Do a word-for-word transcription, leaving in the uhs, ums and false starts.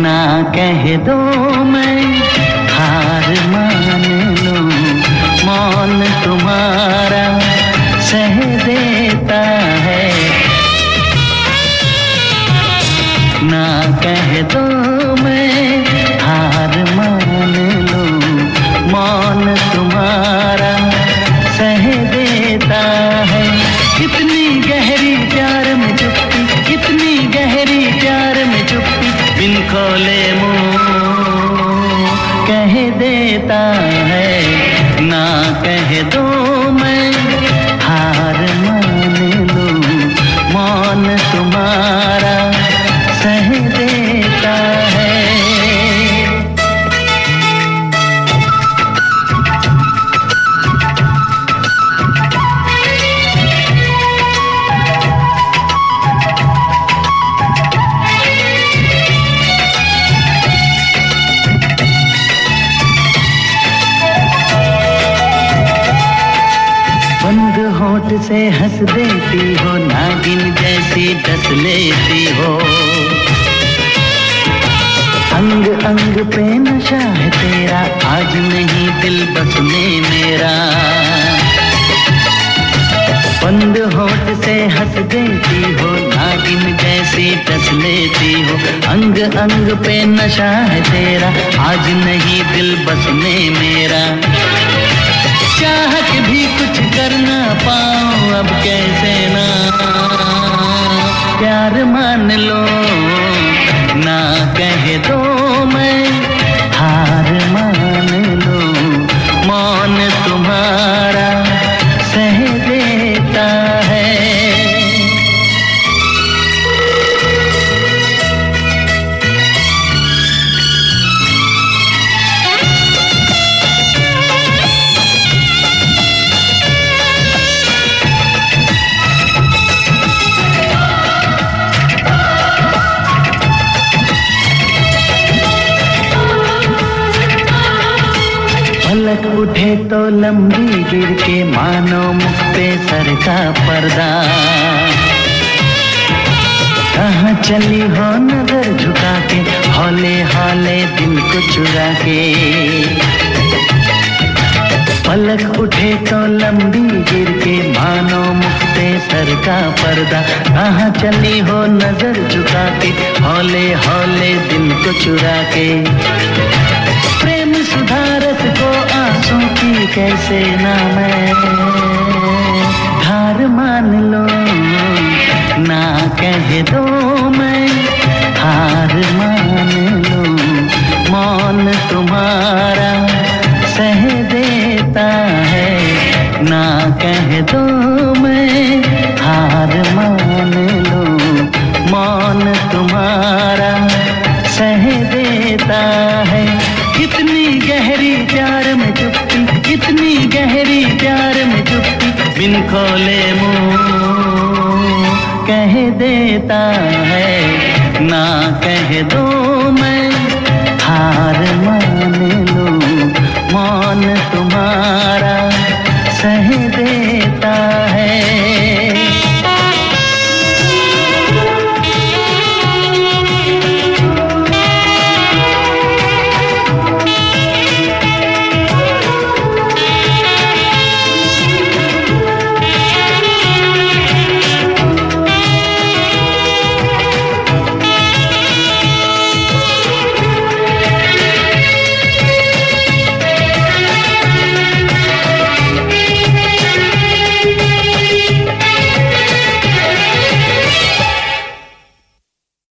ना कह दो मैं हार मान लूं, मौन तुम्हारा सह देता है। ना कह दो मैं हार मान लूं, मौन तुम्हारा सह देता है। इतनी गहरी प्यार में चुप्पी, इतनी गहरी प्यार में चुप्पी, बिन खोले मुंह कह देता है। ना कह दो मैं हार मान लूं, मौन तुम्हारा सह देता है। बंद होठ से हंस देती हो, नागिन जैसी डस लेती हो। अंग अंग पे नशा है तेरा, आज नहीं दिल बस में मेरा। बंद होठ से हंस देती हो, नागिन जैसी डस लेती हो। अंग अंग पे नशा है तेरा, आज नहीं दिल बस में मेरा। चाह के भी कुछ कर ना पाऊं, अब कैसे ना प्यार मान लो। ना कह दो मैं हार मान लूं, मौन तुम्हारा सह देता है। पलक उठे तो लंबी गिर के मानो मुख पे सर का पर्दा। कहाँ चली हो नजर झुका के, हौले हौले दिल को चुरा के। पलक उठे तो लंबी गिर के मानो मुख पे सर का पर्दा। कहाँ चली हो नजर झुका के, हौले हौले दिल को चुरा के। प्रेम सुधारत को आंसू की कैसे ना मैं हार मान लो। ना कह दो मैं हार मान लूं, मौन तुम्हारा सह देता है। ना कह दो मैं हार मान लूं, मौन तुम्हारा सह देता है। इतनी गहरी प्यार में चुप्पी, इतनी गहरी प्यार में चुप्पी, बिन खोले मुंह कह देता है। ना कह दो मैं हार मान लूं, मौन तुम्हारा सह देता